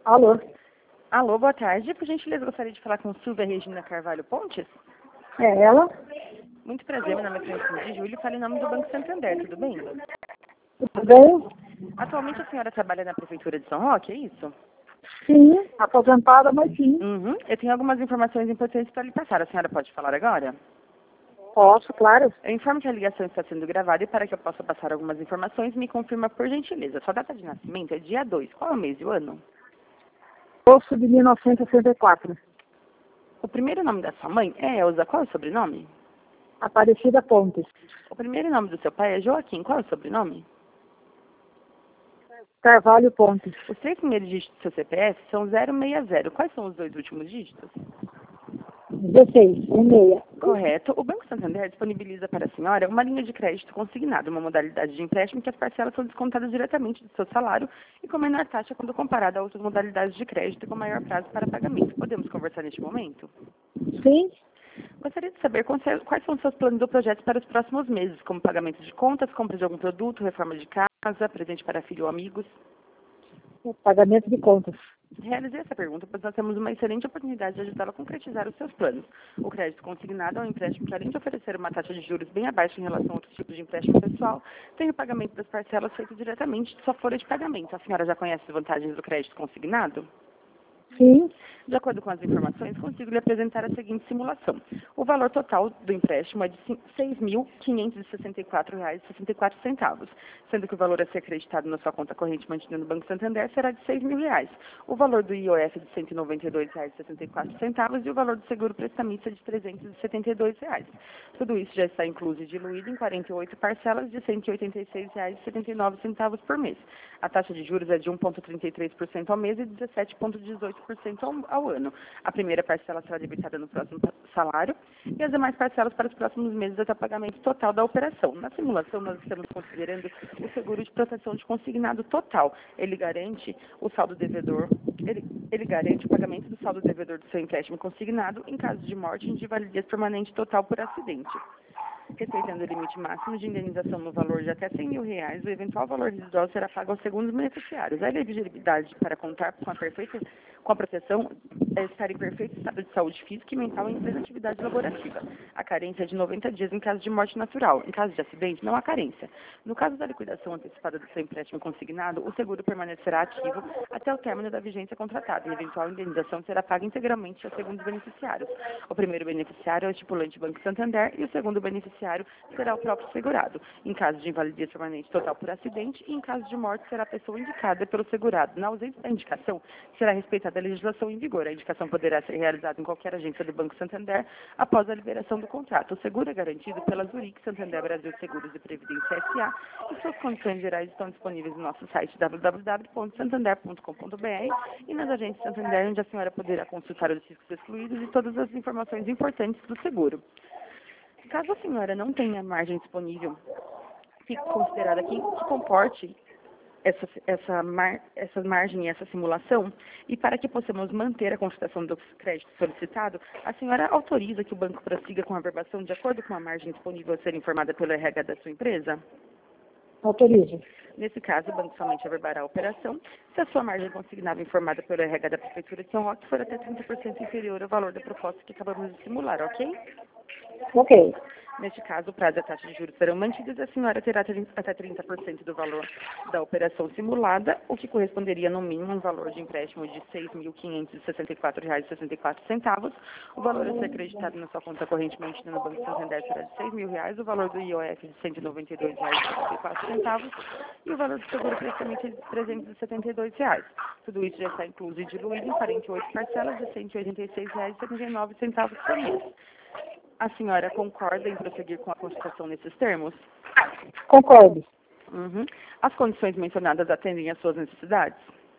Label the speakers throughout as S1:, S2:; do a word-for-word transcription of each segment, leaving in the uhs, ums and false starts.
S1: Alô?
S2: Alô, boa tarde. Por gentileza, gostaria de falar com Silvia Regina Carvalho Pontes.
S1: É ela?
S2: Muito prazer, meu nome é Francisco de Júlio e falo em nome do Banco Santander, tudo bem?
S1: Tudo bem?
S2: Atualmente a senhora trabalha na Prefeitura de São Roque, é isso?
S1: Sim, aposentada, mas sim.
S2: Uhum. Eu tenho algumas informações importantes para lhe passar. A senhora pode falar agora?
S1: Posso, claro.
S2: Eu informo que a ligação está sendo gravada e para que eu possa passar algumas informações, me confirma por gentileza. Sua data de nascimento é dia dois. Qual é o mês e o ano?
S1: Poço de mil novecentos e sessenta e quatro.
S2: O primeiro nome da sua mãe é Elza. Qual é o sobrenome?
S1: Aparecida Pontes.
S2: O primeiro nome do seu pai é Joaquim. Qual é o sobrenome?
S1: Carvalho Pontes.
S2: Os três primeiros dígitos do seu C P F são zero seis zero. Quais são os dois últimos dígitos?
S1: dezesseis, um meia.
S2: Correto. O Banco Santander disponibiliza para a senhora uma linha de crédito consignado, uma modalidade de empréstimo que as parcelas são descontadas diretamente do seu salário e com menor taxa quando comparada a outras modalidades de crédito com maior prazo para pagamento. Podemos conversar neste momento?
S1: Sim.
S2: Gostaria de saber quais são os seus planos ou projetos para os próximos meses, como pagamento de contas, compra de algum produto, reforma de casa, presente para filho ou amigos.
S1: Pagamento de contas.
S2: Realizei essa pergunta, pois nós temos uma excelente oportunidade de ajudá-la a concretizar os seus planos. O crédito consignado é um empréstimo que, além de oferecer uma taxa de juros bem abaixo em relação a outros tipos de empréstimo pessoal, tem o pagamento das parcelas feito diretamente de sua folha de pagamento. A senhora já conhece as vantagens do crédito consignado?
S1: Sim.
S2: De acordo com as informações, consigo lhe apresentar a seguinte simulação. O valor total do empréstimo é de seis mil quinhentos e sessenta e quatro reais e sessenta e quatro centavos, sendo que o valor a ser acreditado na sua conta corrente mantida no Banco Santander será de seis mil reais. O valor do I O F de cento e noventa e dois reais e sessenta e quatro centavos e o valor do seguro prestamista de trezentos e setenta e dois reais. Tudo isso já está incluso e diluído em quarenta e oito parcelas de cento e oitenta e seis reais e setenta e nove centavos por mês. A taxa de juros é de um vírgula trinta e três por cento ao mês e dezessete vírgula dezoito por cento ao ao ano. A primeira parcela será debitada no próximo salário e as demais parcelas para os próximos meses até o pagamento total da operação. Na simulação, nós estamos considerando o seguro de proteção de consignado total. Ele garante o saldo devedor, ele, ele garante o pagamento do saldo devedor do seu empréstimo consignado em caso de morte e de invalidez permanente total por acidente. Respeitando o limite máximo de indenização no valor de até cem mil reais, o eventual valor residual será pago aos segundos beneficiários. A elegibilidade para contar com a, perfeita, com a proteção é estar em perfeito estado de saúde física e mental em plena atividade laborativa. A carência é de noventa dias em caso de morte natural. Em caso de acidente, não há carência. No caso da liquidação antecipada do seu empréstimo consignado, o seguro permanecerá ativo até o término da vigência contratada e a eventual indenização será paga integralmente aos segundos beneficiários. O primeiro beneficiário é o estipulante Banco Santander e o segundo beneficiário será o próprio segurado. Em caso de invalidez permanente total por acidente e em caso de morte será a pessoa indicada pelo segurado. Na ausência da indicação, será respeitada a legislação em vigor. A indicação poderá ser realizada em qualquer agência do Banco Santander após a liberação do contrato. O seguro é garantido pela Zurich Santander Brasil Seguros e Previdência S A e suas condições gerais estão disponíveis no nosso site w w w ponto santander ponto com ponto b r e nas agências Santander, onde a senhora poderá consultar os riscos excluídos e todas as informações importantes do seguro. Caso a senhora não tenha margem disponível, fique considerada aqui que comporte essa, essa, mar, essa margem e essa simulação, e para que possamos manter a consultação do crédito solicitado, a senhora autoriza que o banco prossiga com a averbação de acordo com a margem disponível a ser informada pelo R H da sua empresa?
S1: Autorizo.
S2: Nesse caso, o banco somente averbará a operação se a sua margem consignável informada pelo R H da Prefeitura de São Roque for até trinta por cento inferior ao valor da proposta que acabamos de simular, ok?
S1: Ok.
S2: Neste caso, o prazo e a taxa de juros serão mantidas e a senhora terá até trinta por cento do valor da operação simulada, o que corresponderia no mínimo a um valor de empréstimo de seis mil quinhentos e sessenta e quatro reais e sessenta e quatro centavos. O valor a ser acreditado na sua conta corrente mantida no Banco Santander será de seis mil reais, o valor do I O F de cento e noventa e dois reais e sessenta e quatro centavos e o valor do seguro prestamento de trezentos e setenta e dois reais. Tudo isso já está incluso e diluído em quarenta e oito parcelas de cento e oitenta e seis reais e setenta e nove centavos por mês. A senhora concorda em prosseguir com a consultação nesses termos?
S1: Concordo.
S2: Uhum. As condições mencionadas atendem às suas necessidades?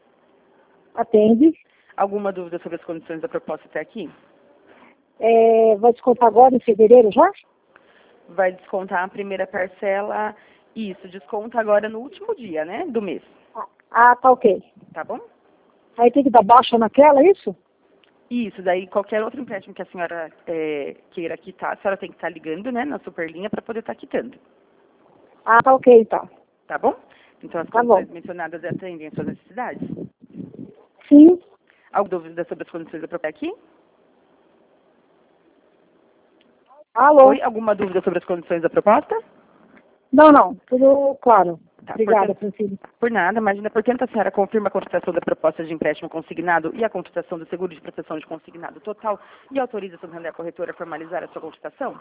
S1: Atende.
S2: Alguma dúvida sobre as condições da proposta até aqui?
S1: É, vai descontar agora em fevereiro já?
S2: Vai descontar a primeira parcela, isso, desconta agora no último dia, né, do mês.
S1: Ah, tá ok.
S2: Tá bom?
S1: Aí tem que dar baixa naquela, é isso?
S2: Isso, daí qualquer outro empréstimo que a senhora é, queira quitar, a senhora tem que estar ligando, né, na superlinha para poder estar quitando.
S1: Ah, tá ok, tá.
S2: Tá bom? Então as
S1: Tá
S2: condições
S1: bom.
S2: mencionadas atendem às suas necessidades?
S1: Sim.
S2: Alguma dúvida sobre as condições da proposta aqui?
S1: Alô?
S2: Oi, alguma dúvida sobre as condições da proposta?
S1: Não, não. Tudo claro.
S2: Tá,
S1: Obrigada,
S2: portanto,
S1: Francine.
S2: por nada, imagina, portanto, a senhora confirma a contratação da proposta de empréstimo consignado e a contratação do seguro de proteção de consignado total e autoriza a Santander Corretora a formalizar a sua contratação?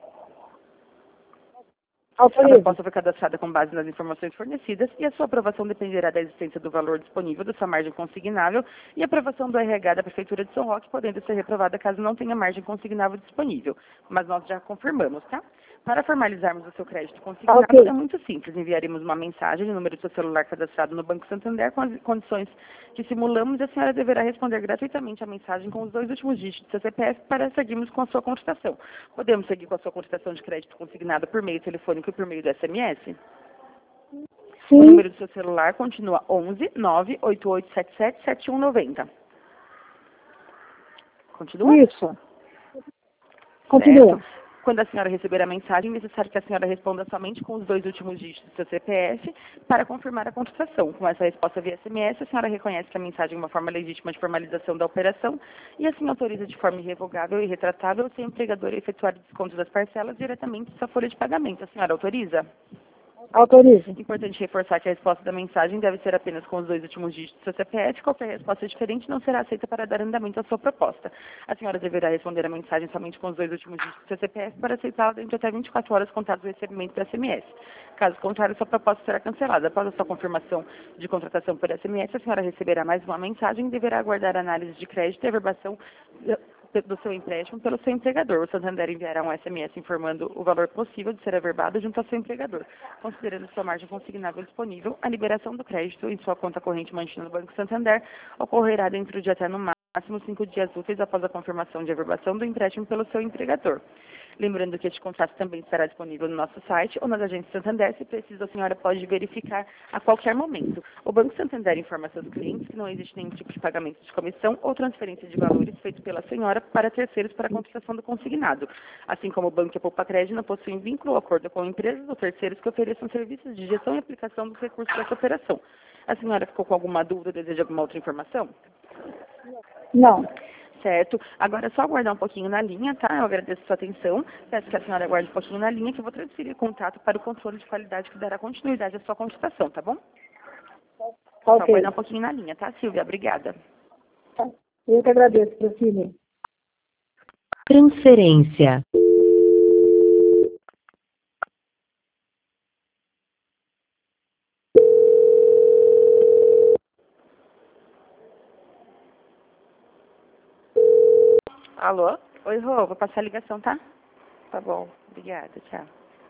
S2: A
S1: Autorizo.
S2: proposta foi cadastrada com base nas informações fornecidas e a sua aprovação dependerá da existência do valor disponível da sua margem consignável e aprovação do R H da Prefeitura de São Roque, podendo ser reprovada caso não tenha margem consignável disponível. Mas nós já confirmamos, tá? Para formalizarmos o seu crédito consignado,
S1: Ok.
S2: é muito simples. Enviaremos uma mensagem no número do seu celular cadastrado no Banco Santander com as condições que simulamos e a senhora deverá responder gratuitamente a mensagem com os dois últimos dígitos do seu C P F para seguirmos com a sua contratação. Podemos seguir com a sua contratação de crédito consignado por meio telefônico e por meio do S M S?
S1: Sim.
S2: O número do seu celular continua onze nove oito oito sete sete sete um nove zero. Continua?
S1: Isso. Continua.
S2: Certo. Quando a senhora receber a mensagem, é necessário que a senhora responda somente com os dois últimos dígitos do seu C P F para confirmar a contratação. Com essa resposta via S M S, a senhora reconhece que a mensagem é uma forma legítima de formalização da operação e assim autoriza de forma irrevogável e retratável o seu empregador a efetuar o desconto das parcelas diretamente da sua folha de pagamento. A senhora autoriza?
S1: Autorizo.
S2: Importante reforçar que a resposta da mensagem deve ser apenas com os dois últimos dígitos do seu C P F. Qualquer resposta diferente não será aceita para dar andamento à sua proposta. A senhora deverá responder a mensagem somente com os dois últimos dígitos do seu C P F para aceitá-la dentro de até vinte e quatro horas contadas do recebimento do S M S. Caso contrário, sua proposta será cancelada. Após a sua confirmação de contratação por S M S, a senhora receberá mais uma mensagem e deverá aguardar a análise de crédito e averbação do seu empréstimo pelo seu empregador. O Santander enviará um S M S informando o valor possível de ser averbado junto ao seu empregador. Considerando sua margem consignável disponível, a liberação do crédito em sua conta corrente mantida no Banco Santander ocorrerá dentro de até no máximo cinco dias úteis após a confirmação de averbação do empréstimo pelo seu empregador. Lembrando que este contrato também estará disponível no nosso site ou nas agências Santander. Se precisa, a senhora pode verificar a qualquer momento. O Banco Santander informa seus clientes que não existe nenhum tipo de pagamento de comissão ou transferência de valores feito pela senhora para terceiros para a contratação do consignado. Assim como o Banco e a Poupa Crédito não possuem vínculo ou acordo com empresas ou terceiros que ofereçam serviços de gestão e aplicação dos recursos dessa operação. A senhora ficou com alguma dúvida ou deseja alguma outra informação?
S1: Não.
S2: Certo. Agora é só aguardar um pouquinho na linha, tá? Eu agradeço a sua atenção. Peço que a senhora aguarde um pouquinho na linha, que eu vou transferir o contato para o controle de qualidade que dará continuidade à sua contratação, tá bom? Só
S1: Ok.
S2: aguardar um pouquinho na linha, tá, Silvia? Obrigada.
S1: Eu que agradeço, Francine.
S3: Transferência.
S2: Alô? Oi, Rô, vou passar a ligação, tá? Tá bom. Obrigada, tchau.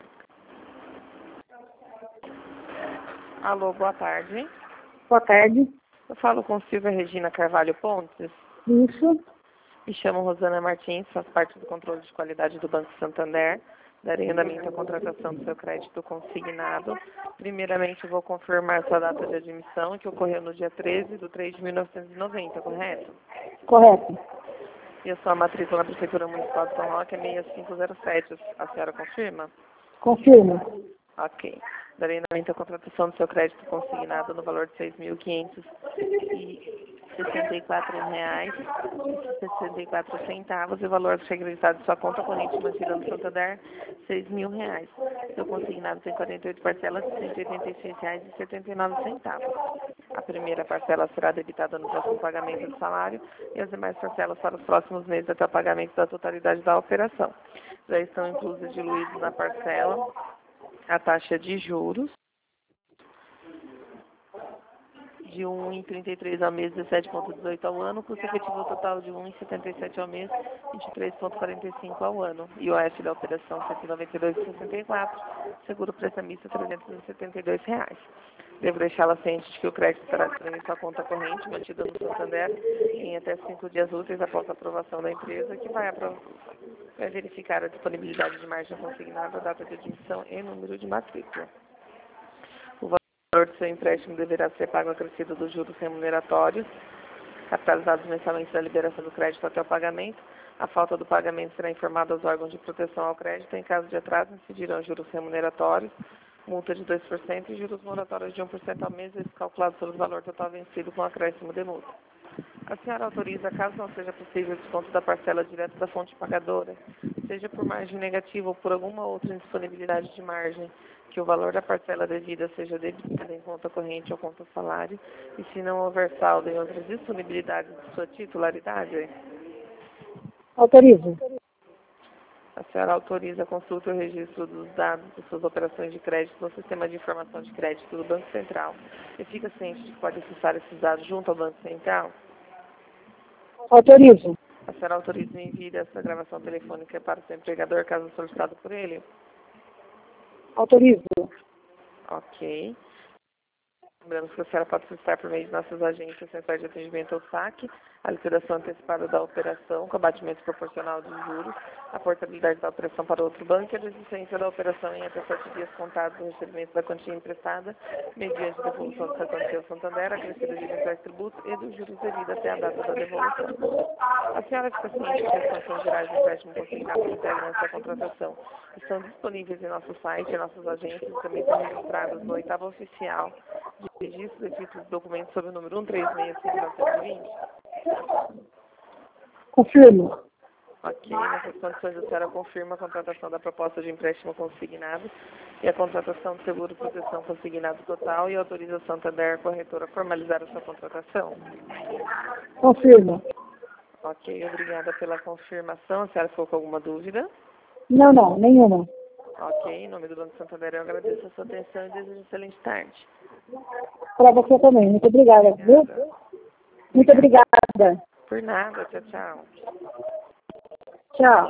S2: Alô, boa tarde.
S1: Boa tarde.
S2: Eu falo com Silvia Regina Carvalho Pontes.
S1: Isso.
S2: Me chamo Rosana Martins, faço parte do controle de qualidade do Banco Santander. Darei andamento à contratação do seu crédito consignado. Primeiramente, eu vou confirmar sua data de admissão, que ocorreu no dia treze de três de mil novecentos e noventa, correto?
S1: Correto.
S2: E a sua matrícula na Prefeitura Municipal de São Roque é seis cinco zero sete. A senhora confirma?
S1: Confirma.
S2: Ok. Darei andamento à contratação do seu crédito consignado no valor de seis mil quinhentos e sessenta e quatro reais e sessenta e quatro centavos e o valor acreditado de sua conta corrente mantida no Santander, seis mil reais. Seu consignado tem quarenta e oito parcelas de cento e oitenta e seis reais e setenta e nove centavos. A primeira parcela será debitada no próximo pagamento do salário e as demais parcelas para os próximos meses até o pagamento da totalidade da operação. Já estão inclusos diluídos na parcela a taxa de juros de um vírgula trinta e três ao mês, dezessete vírgula dezoito ao ano, custo efetivo total de um vírgula setenta e sete ao mês, vinte e três vírgula quarenta e cinco ao ano. I O F da operação cento e noventa e dois vírgula sessenta e quatro, seguro prestamista trezentos e setenta e dois reais. Devo deixá-la ciente de que o crédito será disponível em sua conta corrente, mantida no Santander, em até cinco dias úteis após a aprovação da empresa, que vai, vai verificar a disponibilidade de margem consignada, data de admissão e número de matrícula. O valor do seu empréstimo deverá ser pago acrescido dos juros remuneratórios, capitalizados mensalmente da liberação do crédito até o pagamento. A falta do pagamento será informada aos órgãos de proteção ao crédito. Em caso de atraso, incidirão juros remuneratórios, multa de dois por cento e juros moratórios de um por cento ao mês, calculados sobre o valor total vencido com acréscimo de multa.
S3: A senhora autoriza, caso não seja possível o desconto da parcela direto da fonte pagadora, seja por margem negativa ou por alguma outra indisponibilidade de margem, que o valor da parcela devida seja debitado em conta corrente ou conta salário, e se não houver saldo em outras disponibilidades de sua titularidade?
S1: Autorizo.
S3: A senhora autoriza a consulta e o registro dos dados de suas operações de crédito no sistema de informação de crédito do Banco Central e fica ciente de que pode acessar esses dados junto ao Banco Central?
S1: Autorizo.
S3: A senhora autoriza o envio dessa gravação telefônica para o seu empregador, caso solicitado por ele?
S1: Autorizo.
S3: Ok. Lembramos que a senhora pode solicitar por meio de nossas agências centrais de atendimento ao saque, a liquidação antecipada da operação com abatimento proporcional dos juros, a portabilidade da operação para outro banco e a desistência da operação em até sete dias contados do recebimento da quantia emprestada, mediante devolução dessa quantia ao Santander, acrescida de eventuais tributos e dos juros devidos até a data da devolução. A senhora fica ciente que as condições gerais do empréstimo consignado que integram essa contratação estão disponíveis em nosso site, em nossas agências e também estão registradas no oitavo oficial de registro de títulos e documentos sob o número um três seis cinco nove vinte.
S1: Confirmo.
S3: Ok, nessas condições a senhora confirma a contratação da proposta de empréstimo consignado e a contratação de seguro de proteção consignado total e autoriza a Santander corretora a formalizar a sua contratação?
S1: Confirmo.
S3: Ok, obrigada pela confirmação. A senhora ficou com alguma dúvida?
S1: Não, não, nenhuma.
S3: Ok, em nome do Banco Santander eu agradeço a sua atenção e desejo uma excelente tarde.
S1: Para você também. Muito obrigada, viu? Muito obrigada.
S3: Por nada, tchau, tchau.
S1: Tchau.